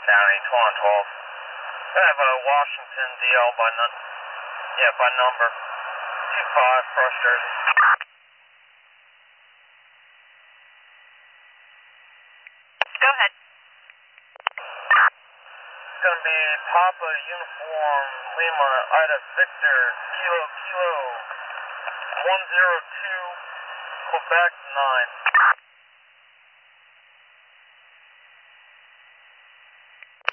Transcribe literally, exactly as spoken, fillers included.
County, twenty twelve. I have a Washington D L by num yeah, by number two five, Cross Jersey. Go ahead. It's going to be Papa Uniform Lima Ida Victor Kilo Kilo one zero two Quebec nine.